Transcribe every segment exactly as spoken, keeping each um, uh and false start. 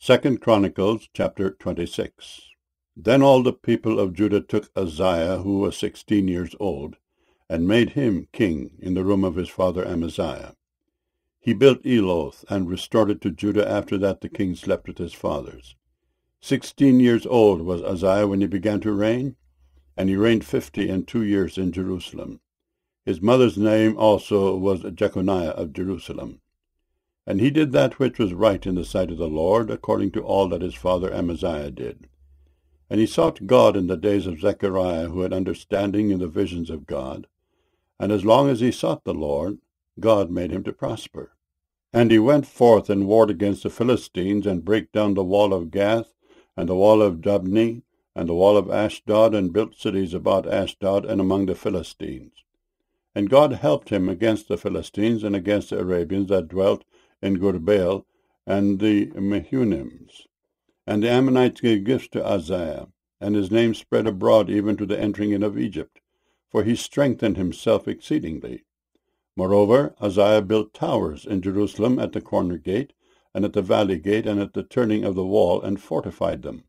Second Chronicles chapter twenty-six. Then all the people of Judah took Uzziah, who was sixteen years old, and made him king in the room of his father Amaziah. He built Eloth, and restored it to Judah. After that the king slept with his fathers. Sixteen years old was Uzziah when he began to reign, and he reigned fifty and two years in Jerusalem. His mother's name also was Jeconiah of Jerusalem. And he did that which was right in the sight of the Lord, according to all that his father Amaziah did. And he sought God in the days of Zechariah, who had understanding in the visions of God. And as long as he sought the Lord, God made him to prosper. And he went forth and warred against the Philistines, and brake down the wall of Gath, and the wall of Jabneh, and the wall of Ashdod, and built cities about Ashdod and among the Philistines. And God helped him against the Philistines, and against the Arabians that dwelt in Gurbaal, and the Mehunims. And the Ammonites gave gifts to Uzziah, and his name spread abroad even to the entering in of Egypt, for he strengthened himself exceedingly. Moreover, Uzziah built towers in Jerusalem at the corner gate, and at the valley gate, and at the turning of the wall, and fortified them.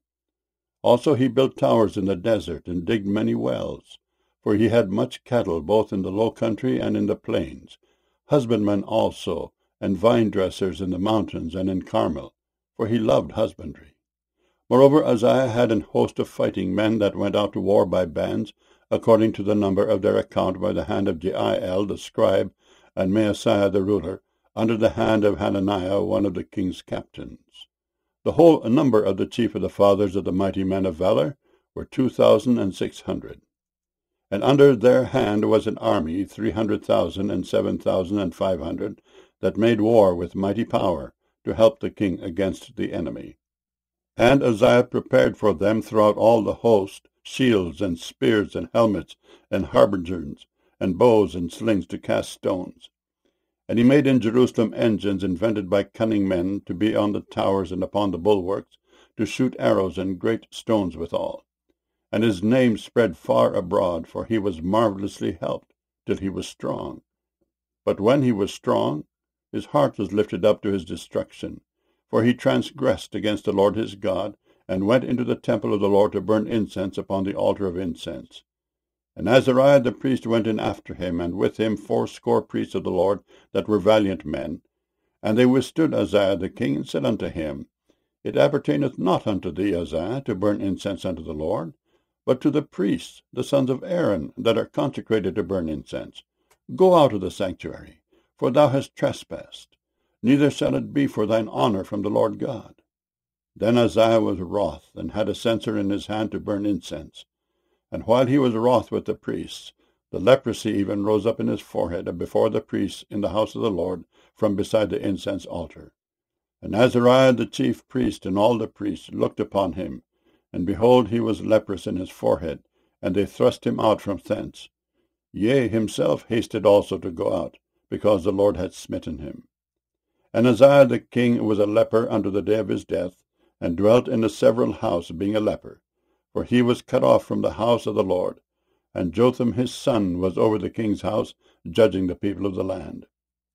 Also he built towers in the desert, and digged many wells, for he had much cattle both in the low country and in the plains, husbandmen also, and vine-dressers in the mountains and in Carmel, for he loved husbandry. Moreover, Uzziah had an host of fighting men that went out to war by bands, according to the number of their account, by the hand of Jeiel the scribe, and Maaseiah the ruler, under the hand of Hananiah, one of the king's captains. The whole number of the chief of the fathers of the mighty men of valor were two thousand and six hundred. And under their hand was an army, three hundred thousand and seven thousand and five hundred, that made war with mighty power to help the king against the enemy. And Uzziah prepared for them throughout all the host shields and spears and helmets and harbingers and bows and slings to cast stones. And he made in Jerusalem engines invented by cunning men, to be on the towers and upon the bulwarks, to shoot arrows and great stones withal. And his name spread far abroad, for he was marvellously helped, till he was strong. But when he was strong, his heart was lifted up to his destruction, for he transgressed against the Lord his God, and went into the temple of the Lord to burn incense upon the altar of incense. And Azariah the priest went in after him, and with him fourscore priests of the Lord that were valiant men. And they withstood Uzziah the king, and said unto him, It appertaineth not unto thee, Uzziah, to burn incense unto the Lord, but to the priests, the sons of Aaron, that are consecrated to burn incense. Go out of the sanctuary, for thou hast trespassed, neither shall it be for thine honour from the Lord God. Then Uzziah was wroth, and had a censer in his hand to burn incense. And while he was wroth with the priests, the leprosy even rose up in his forehead before the priests in the house of the Lord, from beside the incense altar. And Azariah the chief priest and all the priests looked upon him, and behold, he was leprous in his forehead, and they thrust him out from thence. Yea, himself hasted also to go out, because the Lord had smitten him. And Uzziah the king was a leper unto the day of his death, and dwelt in a several house, being a leper, for he was cut off from the house of the Lord. And Jotham his son was over the king's house, judging the people of the land.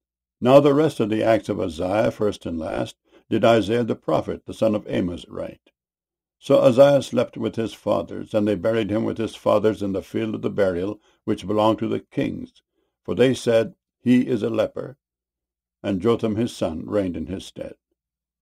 Now the rest of the acts of Uzziah, first and last, did Isaiah the prophet, the son of Amos, write. So Uzziah slept with his fathers, and they buried him with his fathers in the field of the burial, which belonged to the kings. For they said, He is a leper. And Jotham his son reigned in his stead.